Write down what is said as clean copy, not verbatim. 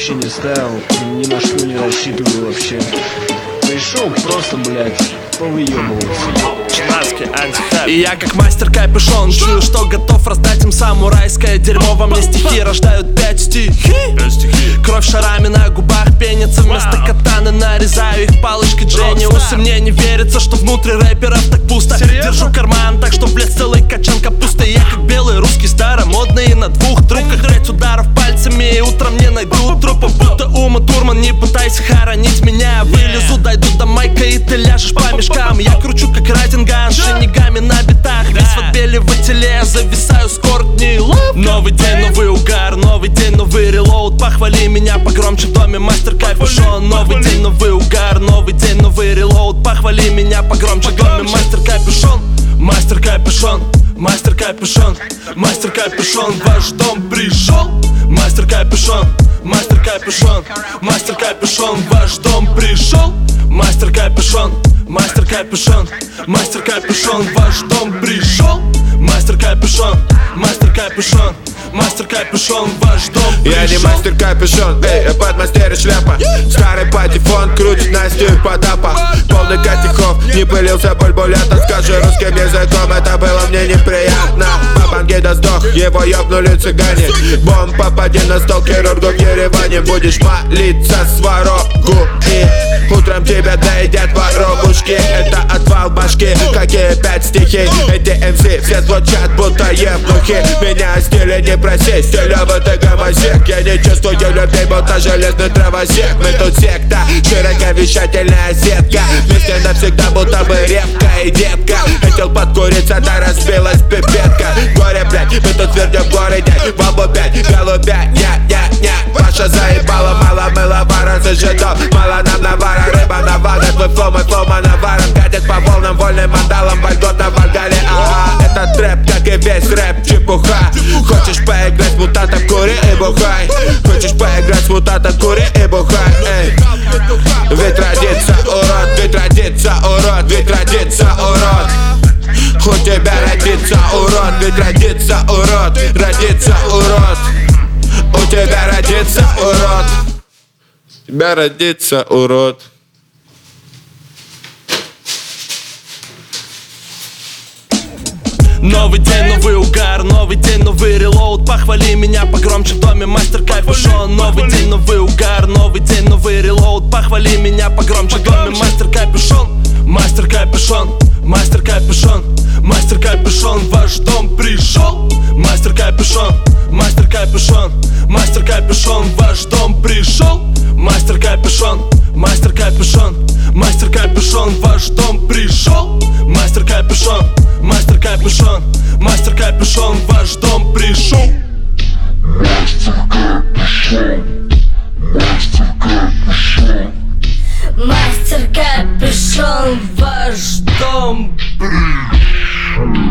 задачи не ставил, ни на что не рассчитываю вообще. Пришел просто, блядь, повыебываться. Чинаски, антихайп. И я как мастер капюшон, чую, что готов раздать им самурайское дерьмо. Во мне стихи рождают 5 стихий. Кровь шарами на губах пенится, вместо катаны нарезаю их палочкой Дженниуса. Мне не верится, что внутри рэперов так пусто. Держу карман так, что влез целый качан капусты. Я как белый русский старомодный на 2 трубках. 5 ударов пальцами и утром не найду трупа. Будто Ума Турман, не пытайся хоронить меня. Вылезу, дойду до майка и ты ляжешь по мешкам. Я кручу как Райдинган, шинигами на битах. Весь в отбеливателе, зависаю с Кортни Лов. Новый день, новый угар, новый день, новый релоуд. Похвали меня погромче в доме, мастер капюшон. Новый день, новый угар, новый день, новый релоуд. Похвали меня погромче в доме, мастер капюшон. Мастер капюшон, мастер капюшон, мастер капюшон, в ваш дом пришел. Мастер капюшон, мастер капюшон, мастер капюшон, в ваш дом пришел. Мастер капюшон, мастер капюшон, мастер капюшон, в ваш дом пришел. Мастер капюшон, мастер капюшон, мастер капюшон, в ваш дом пришел. Я не мастер капюшон, эй, я подмастер и шляпа. Старый патефон крутит Настю и Потапа. Полный Катихов, не пылился бульбулета. Скажи русским языком, это было мне неприятно. Бабангида сдох, его ёбнули цыгане. Бомб попади на стол хирургу в Ереване. Будешь молиться сварогу и утром тебя доедят воробушки. Это отвал башки, какие 5 стихий. Эти МС все звучат будто ебнухи. Меня стиля не проси, стилёвый ты гомосек. Я не чувствую любви, будто железный травосек. Мы тут секта, широковещательная сетка. Вместе навсегда, будто бы репка и детка. Хотел подкуриться, да разбилась пипетка. Горе, блядь, мы тут твердим в городе. Бабу 5, голубя, ня-ня-ня. Паша заебала, мало мыла, вара зажидал. Мало нам навара, рыба навара. Твой флоу, мой флоу, манаваром. Катит по волнам, вольным мандалам. Вольготно в Вальгале, ага. Это трэп, как и весь рэп, чепуха. Хочешь поиграть с мутантом, кури и бухай. Хочешь поиграть с мутантом, кури и бухай, эй. Ведь родится урод, ведь родится урод, ведь родится урод. У тебя родится урод, ведь родится урод, родится урод. У тебя родится урод, у тебя родится урод. Новый день, новый угар, новый день, новый релоуд. Похвали меня погромче в доме, мастер капюшон. Новый день, новый угар, новый день, новый релоуд. Похвали меня погромче в доме, мастер капюшон. Мастер капюшон, мастер капюшон, мастер капюшон, в ваш дом пришел. Мастер капюшон, мастер капюшон, мастер капюшон, в ваш дом пришел. Мастер капюшон, мастер капюшон, мастер капюшон, в ваш дом пришел. Мастер капюшон, мастер капюшон, мастер капюшон, в ваш дом пришел. Мастер капюшон, мастер капюшон, мастер капюшон, в ваш дом пришел.